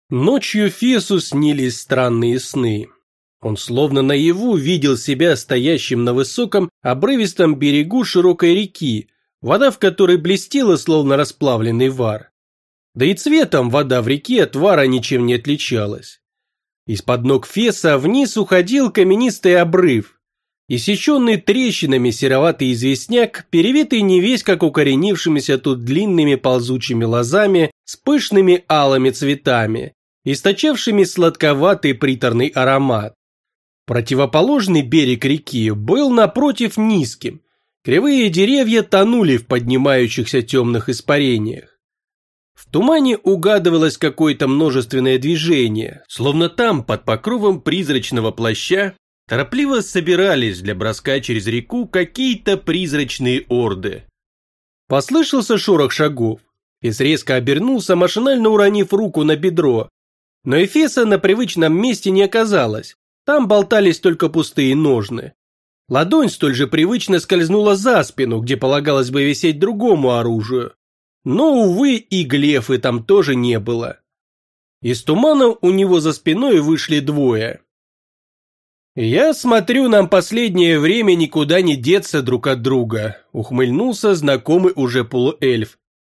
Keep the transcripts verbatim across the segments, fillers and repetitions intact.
Ночью Фесу снились странные сны. Он словно наяву видел себя стоящим на высоком обрывистом берегу широкой реки, вода в которой блестела, словно расплавленный вар. Да и цветом вода в реке от вара ничем не отличалась. Из-под ног Феса вниз уходил каменистый обрыв. Иссеченный трещинами сероватый известняк, перевитый невесть как укоренившимися тут длинными ползучими лозами с пышными алыми цветами, источавшими сладковатый приторный аромат. Противоположный берег реки был напротив низким, кривые деревья тонули в поднимающихся темных испарениях. В тумане угадывалось какое-то множественное движение, словно там, под покровом призрачного плаща, торопливо собирались для броска через реку какие-то призрачные орды. Послышался шорох шагов. Фес резко обернулся, машинально уронив руку на бедро. Но Эфеса на привычном месте не оказалось, там болтались только пустые ножны. Ладонь столь же привычно скользнула за спину, где полагалось бы висеть другому оружию. Но, увы, и глефы там тоже не было. Из тумана у него за спиной вышли двое. «Я смотрю, нам последнее время никуда не деться друг от друга», — ухмыльнулся знакомый уже полуэльф.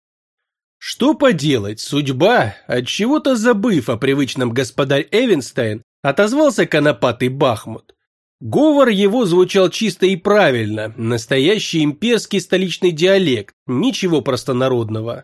Что поделать, судьба, отчего-то забыв о привычном господарь Эвенстайн, отозвался конопатый Бахмут. Говор его звучал чисто и правильно, настоящий имперский столичный диалект, ничего простонародного.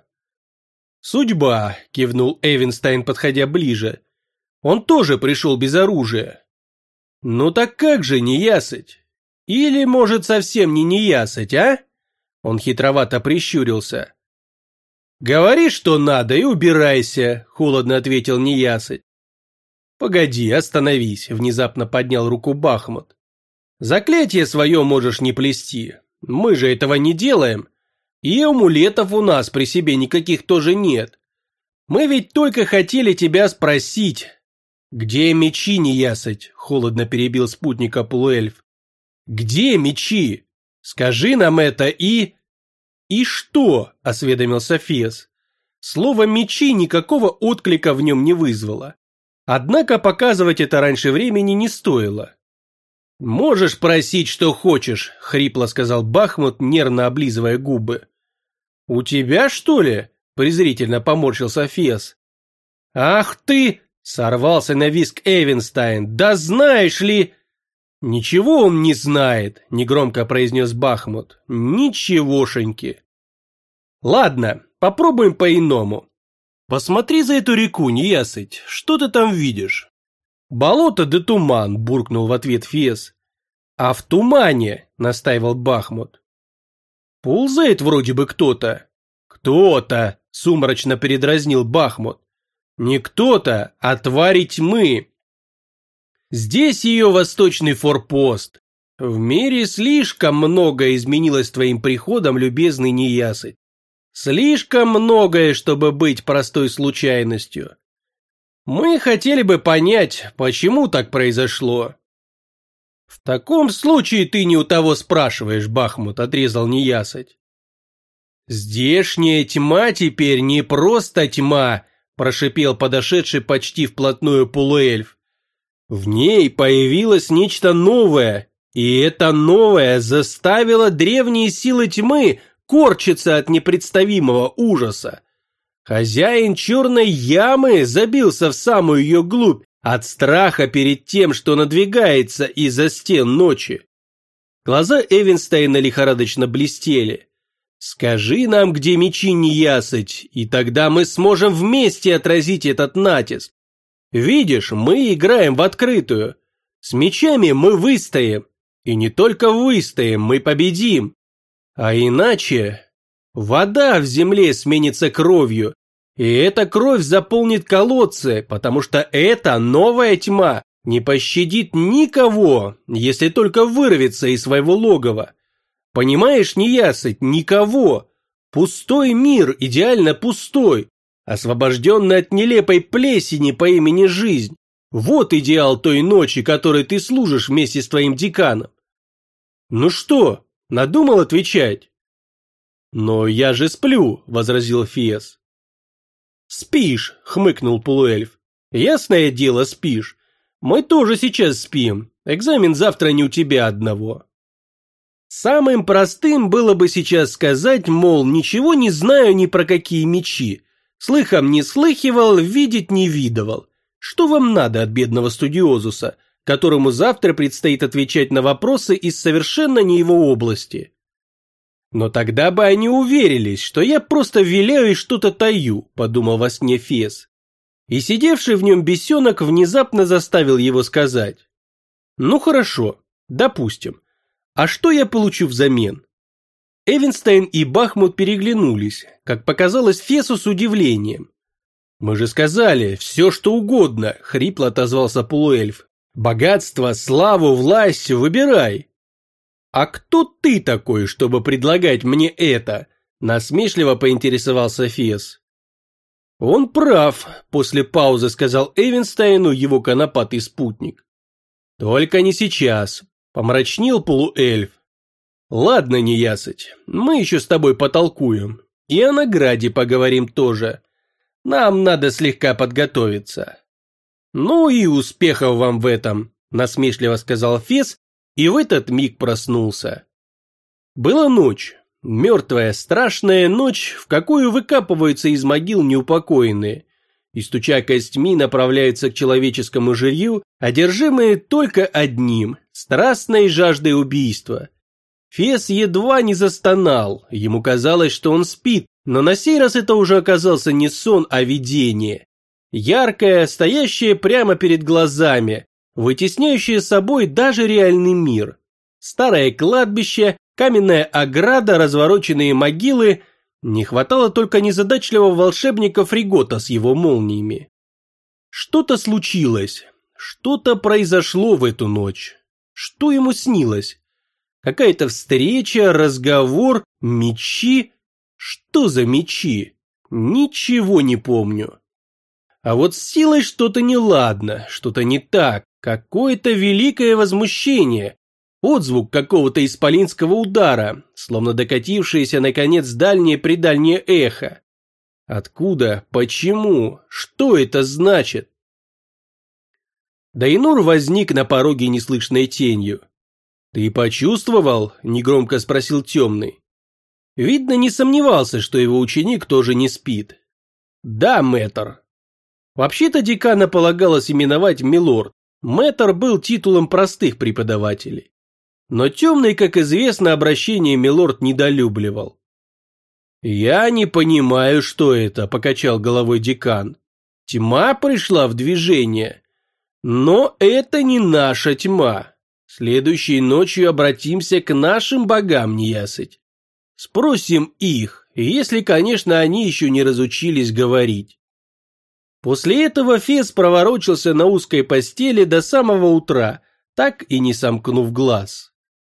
«Судьба», — кивнул Эвенстайн, подходя ближе. «Он тоже пришел без оружия». «Ну так как же неясыть? Или, может, совсем не неясыть, а?» Он хитровато прищурился. «Говори, что надо, и убирайся», — холодно ответил неясыть. «Погоди, остановись», — внезапно поднял руку Бахмут. «Заклятие свое можешь не плести, мы же этого не делаем, и амулетов у нас при себе никаких тоже нет. Мы ведь только хотели тебя спросить». «Где мечи, неясыть?» — холодно перебил спутника полуэльф. «Где мечи? Скажи нам это и...» «И что?» — осведомился Фес. Слово «мечи» никакого отклика в нем не вызвало. Однако показывать это раньше времени не стоило. «Можешь просить, что хочешь», — хрипло сказал Бахмут, нервно облизывая губы. «У тебя, что ли?» — презрительно поморщился Фес. «Ах ты!» — сорвался на визг Эвенстайн. «Да знаешь ли...» «Ничего он не знает», — негромко произнес Бахмут. «Ничегошеньки». «Ладно, попробуем по-иному. Посмотри за эту реку, неясыть, что ты там видишь?» «Болото да туман», — буркнул в ответ Фес. «А в тумане», — настаивал Бахмут. «Ползает вроде бы кто-то». «Кто-то», — сумрачно передразнил Бахмут. «Не кто-то, а твари тьмы». «Здесь ее восточный форпост. В мире слишком многое изменилось твоим приходом, любезный неясыть. Слишком многое, чтобы быть простой случайностью. Мы хотели бы понять, почему так произошло». «В таком случае ты не у того спрашиваешь, Бахмут», — отрезал неясыть. «Здешняя тьма теперь не просто тьма», — прошипел подошедший почти вплотную полуэльф. «В ней появилось нечто новое, и это новое заставило древние силы тьмы корчиться от непредставимого ужаса. Хозяин черной ямы забился в самую ее глубь от страха перед тем, что надвигается из-за стен ночи». Глаза Эвенстайна лихорадочно блестели. «Скажи нам, где мечи, неясыть, и тогда мы сможем вместе отразить этот натиск. Видишь, мы играем в открытую. С мечами мы выстоим. И не только выстоим, мы победим. А иначе вода в земле сменится кровью, и эта кровь заполнит колодцы, потому что эта новая тьма не пощадит никого, если только вырвется из своего логова. Понимаешь, неясыть, никого. Пустой мир, идеально пустой. Освобожденный от нелепой плесени по имени жизнь. Вот идеал той ночи, которой ты служишь вместе с твоим деканом. Ну что, надумал отвечать? «Но я же сплю», — возразил Фес. «Спишь», — хмыкнул полуэльф. Ясное дело, спишь. Мы тоже сейчас спим. Экзамен завтра не у тебя одного. Самым простым было бы сейчас сказать, мол, ничего не знаю ни про какие мечи. Слыхом не слыхивал, видеть не видывал. Что вам надо от бедного студиозуса, которому завтра предстоит отвечать на вопросы из совершенно не его области? Но тогда бы они уверились, что я просто виляю и что-то таю, подумал во сне Фес. И сидевший в нем бесенок внезапно заставил его сказать: ну хорошо, допустим. А что я получу взамен? Эвенстайн и Бахмут переглянулись, как показалось Фесу с удивлением. «Мы же сказали, все что угодно», — хрипло отозвался полуэльф. «Богатство, славу, власть, выбирай». «А кто ты такой, чтобы предлагать мне это?» — насмешливо поинтересовался Фес. «Он прав», — после паузы сказал Эвенстайну его конопатый спутник. «Только не сейчас», — помрачнел полуэльф. «Ладно, неясыть, мы еще с тобой потолкуем. И о награде поговорим тоже. Нам надо слегка подготовиться». «Ну и успехов вам в этом», — насмешливо сказал Фес, и в этот миг проснулся. Была ночь, мертвая, страшная ночь, в какую выкапываются из могил неупокоенные, и, стуча костьми, направляются к человеческому жилью, одержимые только одним – страстной жаждой убийства. Фес едва не застонал, ему казалось, что он спит, но на сей раз это уже оказался не сон, а видение. Яркое, стоящее прямо перед глазами, вытесняющее собой даже реальный мир. Старое кладбище, каменная ограда, развороченные могилы. Не хватало только незадачливого волшебника Фригота с его молниями. Что-то случилось, что-то произошло в эту ночь. Что ему снилось? Какая-то встреча, разговор, мечи. Что за мечи? Ничего не помню. А вот с силой что-то неладно, что-то не так, какое-то великое возмущение, отзвук какого-то исполинского удара, словно докатившееся наконец дальнее-предальнее эхо. Откуда? Почему? Что это значит? Дайнур возник на пороге неслышной тенью. «Ты почувствовал?» – негромко спросил темный. Видно, не сомневался, что его ученик тоже не спит. «Да, мэтр». Вообще-то декана полагалось именовать милорд. Мэтр был титулом простых преподавателей. Но темный, как известно, обращение милорд недолюбливал. «Я не понимаю, что это», – покачал головой декан. «Тьма пришла в движение. Но это не наша тьма. Следующей ночью обратимся к нашим богам, неясыть. Спросим их, если, конечно, они еще не разучились говорить». После этого Фес проворочился на узкой постели до самого утра, так и не сомкнув глаз.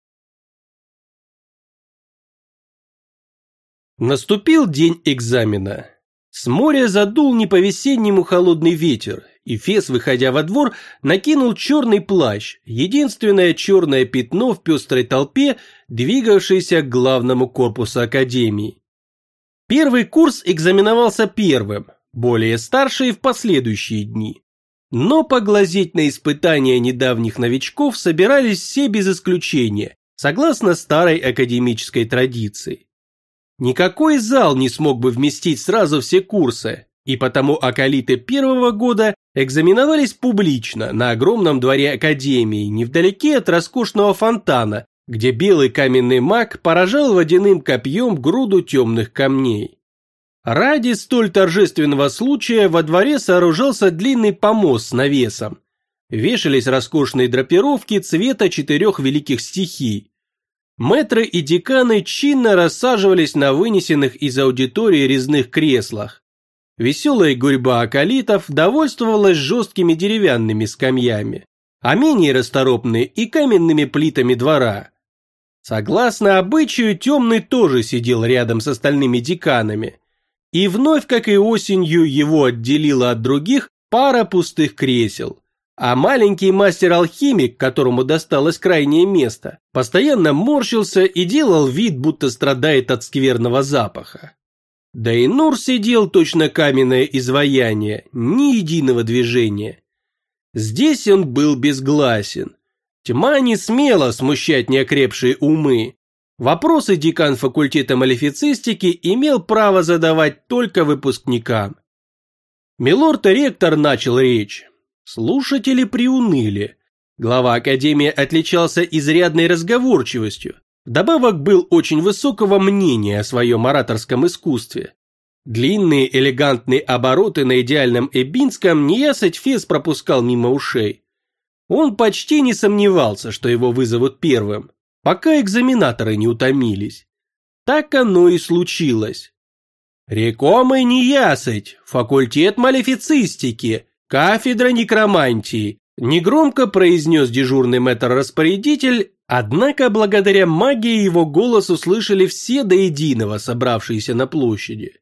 Наступил день экзамена. С моря задул не по-весеннему холодный ветер, и Фес, выходя во двор, накинул черный плащ, единственное черное пятно в пестрой толпе, двигавшейся к главному корпусу академии. Первый курс экзаменовался первым, более старшие в последующие дни. Но поглазеть на испытания недавних новичков собирались все без исключения, согласно старой академической традиции. Никакой зал не смог бы вместить сразу все курсы, и потому акалиты первого года экзаменовались публично на огромном дворе академии, невдалеке от роскошного фонтана, где белый каменный маг поражал водяным копьем груду темных камней. Ради столь торжественного случая во дворе сооружался длинный помост с навесом. Вешались роскошные драпировки цвета четырех великих стихий. Мэтры и деканы чинно рассаживались на вынесенных из аудитории резных креслах. Веселая гурьба акалитов довольствовалась жесткими деревянными скамьями, а менее расторопные и каменными плитами двора. Согласно обычаю, темный тоже сидел рядом с остальными деканами. И вновь, как и осенью, его отделила от других пара пустых кресел. А маленький мастер-алхимик, которому досталось крайнее место, постоянно морщился и делал вид, будто страдает от скверного запаха. Да и Нур сидел точно каменное изваяние, ни единого движения. Здесь он был безгласен. Тьма не смела смущать неокрепшие умы. Вопросы декан факультета малефицистики имел право задавать только выпускникам. Милорд-ректор начал речь. Слушатели приуныли. Глава академии отличался изрядной разговорчивостью. Вдобавок был очень высокого мнения о своем ораторском искусстве. Длинные элегантные обороты на идеальном эбинском неясыть Фес пропускал мимо ушей. Он почти не сомневался, что его вызовут первым, пока экзаменаторы не утомились. Так оно и случилось. «Рекомый неясыть, факультет малефицистики, кафедра некромантии», негромко произнес дежурный мэтр-распорядитель, однако благодаря магии его голос услышали все до единого, собравшиеся на площади.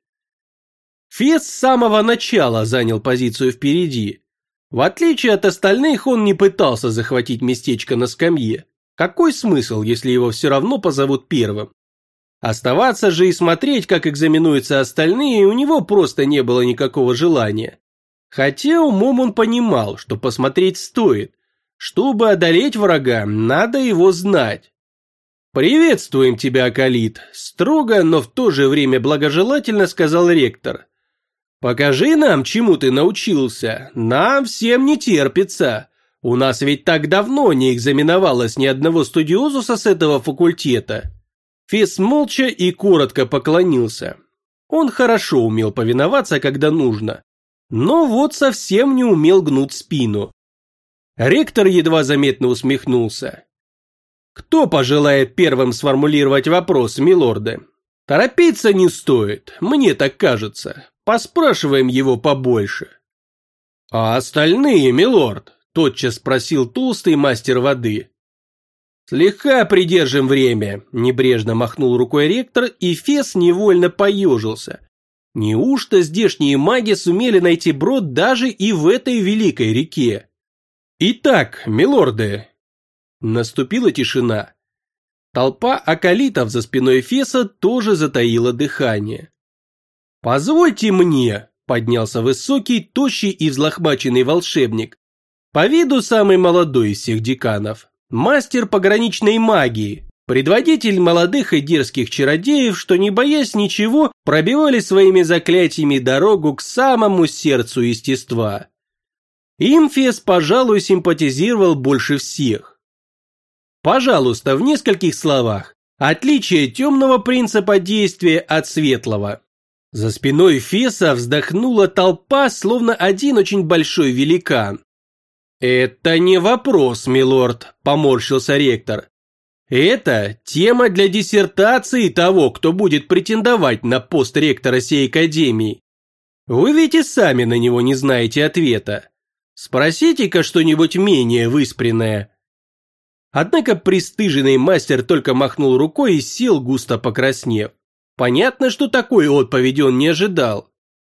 Фес с самого начала занял позицию впереди. В отличие от остальных, он не пытался захватить местечко на скамье. Какой смысл, если его все равно позовут первым? Оставаться же и смотреть, как экзаменуются остальные, у него просто не было никакого желания. Хотя умом он понимал, что посмотреть стоит. Чтобы одолеть врага, надо его знать. «Приветствуем тебя, Акалит», – строго, но в то же время благожелательно сказал ректор. «Покажи нам, чему ты научился, нам всем не терпится. У нас ведь так давно не экзаменовалось ни одного студиозуса с этого факультета». Фес молча и коротко поклонился. Он хорошо умел повиноваться, когда нужно. Но вот совсем не умел гнуть спину. Ректор едва заметно усмехнулся. «Кто пожелает первым сформулировать вопрос, милорды? Торопиться не стоит, мне так кажется. Поспрашиваем его побольше». «А остальные, милорд?» – тотчас спросил толстый мастер воды. «Слегка придержим время», – небрежно махнул рукой ректор, и Фес невольно поежился. Неужто здешние маги сумели найти брод даже и в этой великой реке? «Итак, милорды». Наступила тишина. Толпа акалитов за спиной Феса тоже затаила дыхание. «Позвольте мне», – поднялся высокий, тощий и взлохмаченный волшебник. По виду самый молодой из всех деканов. Мастер пограничной магии, предводитель молодых и дерзких чародеев, что, не боясь ничего, пробивали своими заклятиями дорогу к самому сердцу естества. Им Фес, пожалуй, симпатизировал больше всех. Пожалуйста, в нескольких словах, отличие темного принципа действия от светлого. За спиной Феса вздохнула толпа, словно один очень большой великан. «Это не вопрос, милорд», – поморщился ректор. «Это тема для диссертации того, кто будет претендовать на пост ректора сей академии. Вы ведь и сами на него не знаете ответа. Спросите-ка что-нибудь менее выспренное». Однако пристыженный мастер только махнул рукой и сел, густо покраснев. Понятно, что такой отповеди он не ожидал.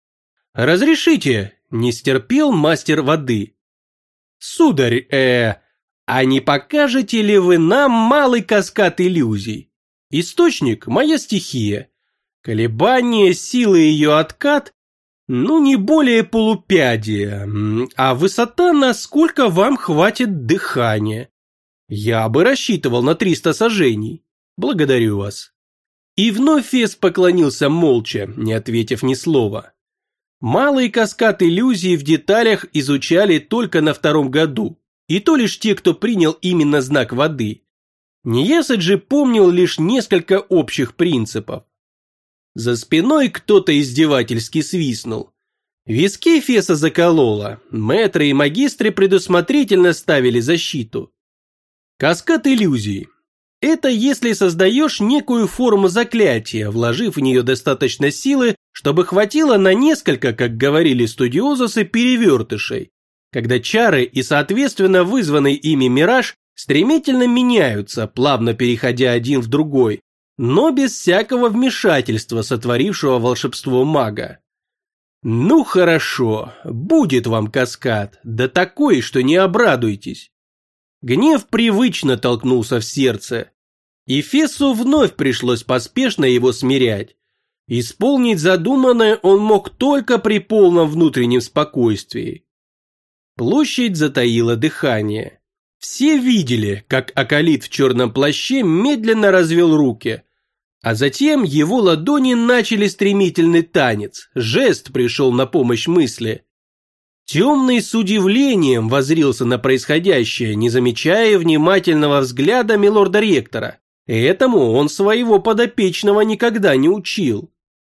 «Разрешите», – не стерпел мастер воды. «Сударь, э, а не покажете ли вы нам малый каскад иллюзий? Источник – моя стихия. Колебание, силы ее откат, ну не более полупяди, а высота, насколько вам хватит дыхания. Я бы рассчитывал на триста сажений. Благодарю вас». И вновь Фес поклонился молча, не ответив ни слова. Малый каскад иллюзий в деталях изучали только на втором году, и то лишь те, кто принял именно знак воды. Неясыть же помнил лишь несколько общих принципов. За спиной кто-то издевательски свистнул. Виски Феса закололо, мэтры и магистры предусмотрительно ставили защиту. Каскад иллюзий. Это если создаешь некую форму заклятия, вложив в нее достаточно силы, чтобы хватило на несколько, как говорили студиозусы, перевертышей, когда чары и, соответственно, вызванный ими мираж стремительно меняются, плавно переходя один в другой, но без всякого вмешательства сотворившего волшебство мага. Ну хорошо, будет вам каскад, да такой, что не обрадуйтесь. Гнев привычно толкнулся в сердце, и Фесу вновь пришлось поспешно его смирять. Исполнить задуманное он мог только при полном внутреннем спокойствии. Площадь затаила дыхание. Все видели, как Акалит в черном плаще медленно развел руки, а затем его ладони начали стремительный танец, жест пришел на помощь мысли. Темный с удивлением воззрился на происходящее, не замечая внимательного взгляда милорда-ректора. Этому он своего подопечного никогда не учил.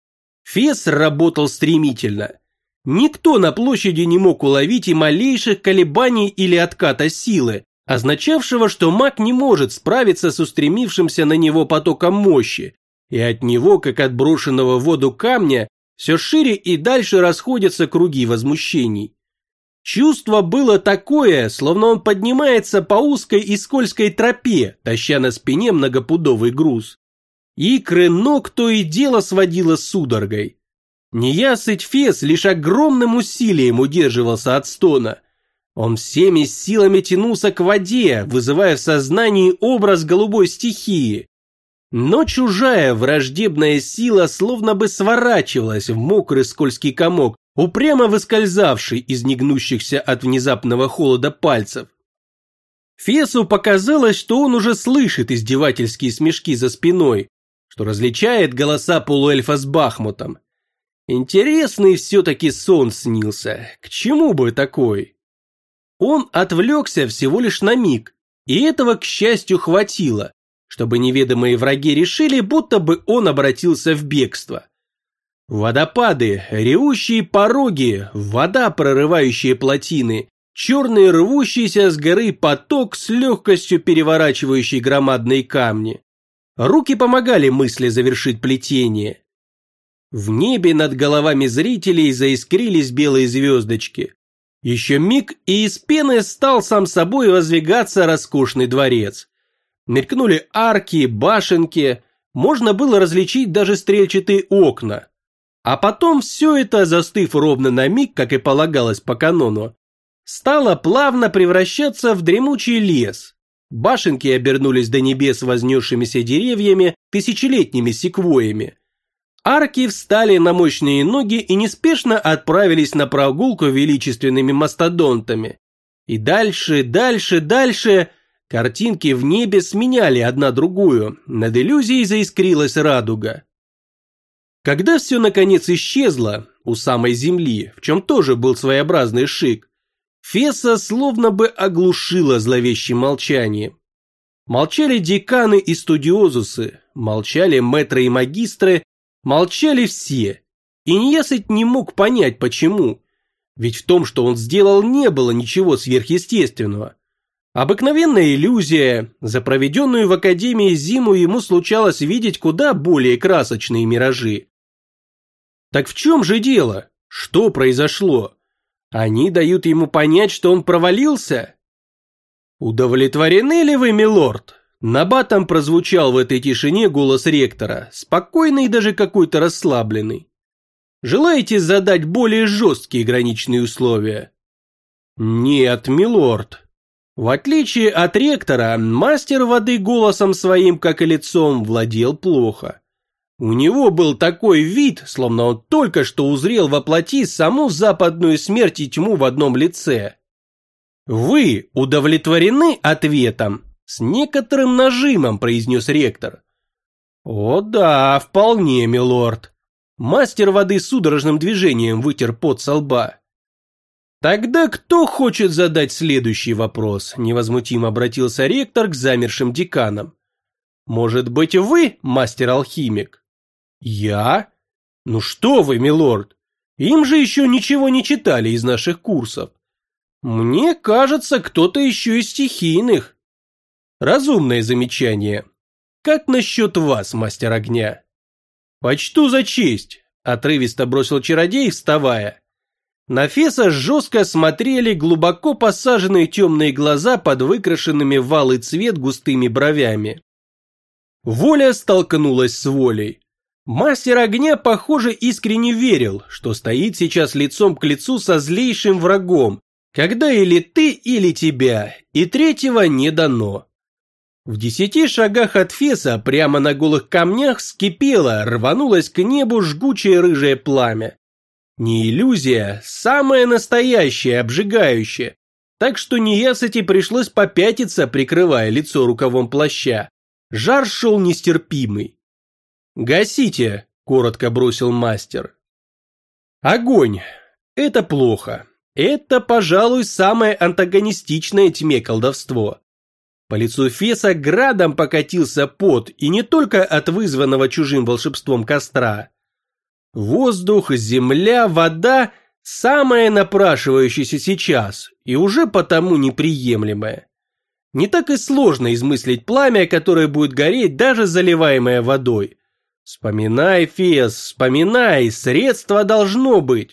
Фес работал стремительно. Никто на площади не мог уловить и малейших колебаний или отката силы, означавшего, что маг не может справиться с устремившимся на него потоком мощи, и от него, как от брошенного в воду камня, все шире и дальше расходятся круги возмущений. Чувство было такое, словно он поднимается по узкой и скользкой тропе, таща на спине многопудовый груз. Икры ног то и дело сводило судорогой. Неясыть Фес лишь огромным усилием удерживался от стона. Он всеми силами тянулся к воде, вызывая в сознании образ голубой стихии. Но чужая враждебная сила словно бы сворачивалась в мокрый скользкий комок, упрямо выскользавший из негнущихся от внезапного холода пальцев. Фесу показалось, что он уже слышит издевательские смешки за спиной, что различает голоса полуэльфа с Бахмутом. Интересный все-таки сон снился, к чему бы такой? Он отвлекся всего лишь на миг, и этого, к счастью, хватило, чтобы неведомые враги решили, будто бы он обратился в бегство. Водопады, ревущие пороги, вода, прорывающая плотины, черный рвущийся с горы поток с легкостью переворачивающий громадные камни. Руки помогали мысли завершить плетение. В небе над головами зрителей заискрились белые звездочки. Еще миг, и из пены стал сам собой воздвигаться роскошный дворец. Мелькнули арки, башенки, можно было различить даже стрельчатые окна. А потом все это, застыв ровно на миг, как и полагалось по канону, стало плавно превращаться в дремучий лес. Башенки обернулись до небес вознесшимися деревьями, тысячелетними секвоями. Арки встали на мощные ноги и неспешно отправились на прогулку величественными мастодонтами. И дальше, дальше, дальше картинки в небе сменяли одна другую, над иллюзией заискрилась радуга. Когда все наконец исчезло, у самой земли, в чем тоже был своеобразный шик, Феса словно бы оглушило зловещим молчанием. Молчали деканы и студиозусы, молчали мэтры и магистры, молчали все, и неясыть не мог понять почему, ведь в том, что он сделал, не было ничего сверхъестественного. Обыкновенная иллюзия, за проведенную в Академии зиму ему случалось видеть куда более красочные миражи. Так в чем же дело? Что произошло? Они дают ему понять, что он провалился? «Удовлетворены ли вы, милорд?» Набатом прозвучал в этой тишине голос ректора, спокойный и даже какой-то расслабленный. «Желаете задать более жесткие граничные условия?» «Нет, милорд». В отличие от ректора, мастер воды голосом своим, как и лицом, владел плохо. У него был такой вид, словно он только что узрел воплоти саму западную смерть и тьму в одном лице. «Вы удовлетворены ответом?» С некоторым нажимом произнес ректор. «О да, вполне, милорд». Мастер воды судорожным движением вытер пот со лба. «Тогда кто хочет задать следующий вопрос?» Невозмутимо обратился ректор к замершим деканам. «Может быть, вы, мастер-алхимик?» «Я? Ну что вы, милорд, им же еще ничего не читали из наших курсов. Мне кажется, кто-то еще из стихийных». «Разумное замечание. Как насчет вас, мастер огня?» «Почту за честь», – отрывисто бросил чародей, вставая. На Феса жестко смотрели глубоко посаженные темные глаза под выкрашенными в алый цвет густыми бровями. Воля столкнулась с волей. Мастер огня, похоже, искренне верил, что стоит сейчас лицом к лицу со злейшим врагом, когда или ты, или тебя, и третьего не дано. В десяти шагах от Феса прямо на голых камнях вскипело, рванулось к небу жгучее рыжее пламя. Не иллюзия, самое настоящее, обжигающее. Так что неясыти пришлось попятиться, прикрывая лицо рукавом плаща. Жар шел нестерпимый. «Гасите!» – коротко бросил мастер. Огонь. Это плохо. Это, пожалуй, самое антагонистичное тьме колдовство. По лицу Феса градом покатился пот, и не только от вызванного чужим волшебством костра. Воздух, земля, вода – самое напрашивающееся сейчас, и уже потому неприемлемое. Не так и сложно измыслить пламя, которое будет гореть, даже заливаемое водой. Вспоминай, Фес, вспоминай, средство должно быть.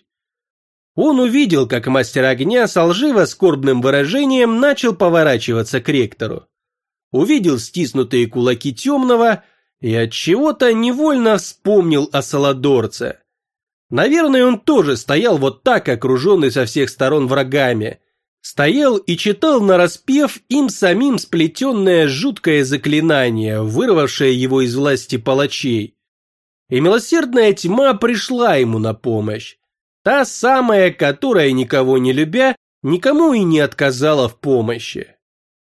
Он увидел, как мастер огня с лживо-скорбным выражением начал поворачиваться к ректору. Увидел стиснутые кулаки темного и отчего-то невольно вспомнил о Саладорце. Наверное, он тоже стоял вот так, окруженный со всех сторон врагами. Стоял и читал нараспев им самим сплетенное жуткое заклинание, вырвавшее его из власти палачей. И милосердная тьма пришла ему на помощь. Та самая, которая, никого не любя, никому и не отказала в помощи.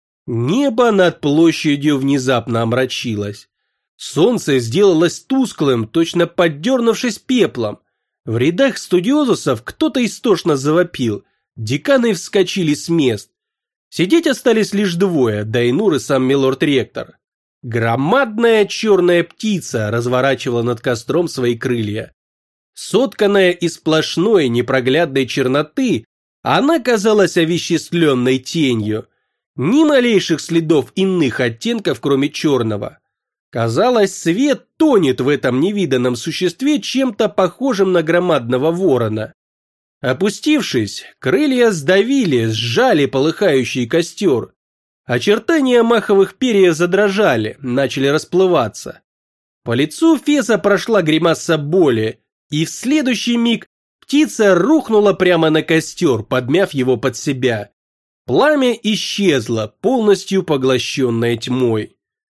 Небо над площадью внезапно омрачилось. Солнце сделалось тусклым, точно поддернувшись пеплом. В рядах студиозусов кто-то истошно завопил. Деканы вскочили с мест. Сидеть остались лишь двое, Дайнур и сам милорд-ректор. Громадная черная птица разворачивала над костром свои крылья. Сотканная из сплошной непроглядной черноты, она казалась овеществленной тенью. Ни малейших следов иных оттенков, кроме черного. Казалось, свет тонет в этом невиданном существе чем-то похожим на громадного ворона. Опустившись, крылья сдавили, сжали полыхающий костер. Очертания маховых перьев задрожали, начали расплываться. По лицу Феса прошла гримаса боли, и в следующий миг птица рухнула прямо на костер, подмяв его под себя. Пламя исчезло, полностью поглощенное тьмой.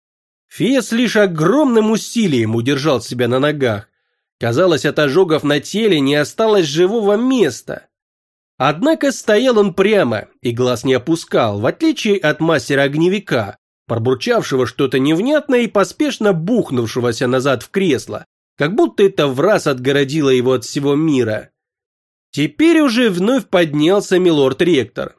Фес лишь огромным усилием удержал себя на ногах. Казалось, от ожогов на теле не осталось живого места. Однако стоял он прямо и глаз не опускал, в отличие от мастера-огневика, пробурчавшего что-то невнятное и поспешно бухнувшегося назад в кресло, как будто это враз отгородило его от всего мира. Теперь уже вновь поднялся милорд-ректор.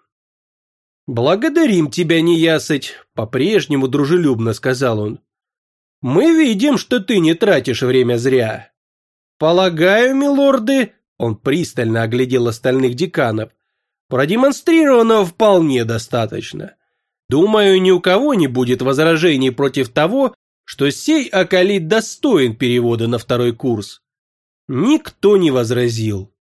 «Благодарим тебя, неясыть», — по-прежнему дружелюбно сказал он. «Мы видим, что ты не тратишь время зря. Полагаю, милорды...» Он пристально оглядел остальных деканов. «Продемонстрированного вполне достаточно. Думаю, ни у кого не будет возражений против того, что сей акалит достоин перевода на второй курс». Никто не возразил.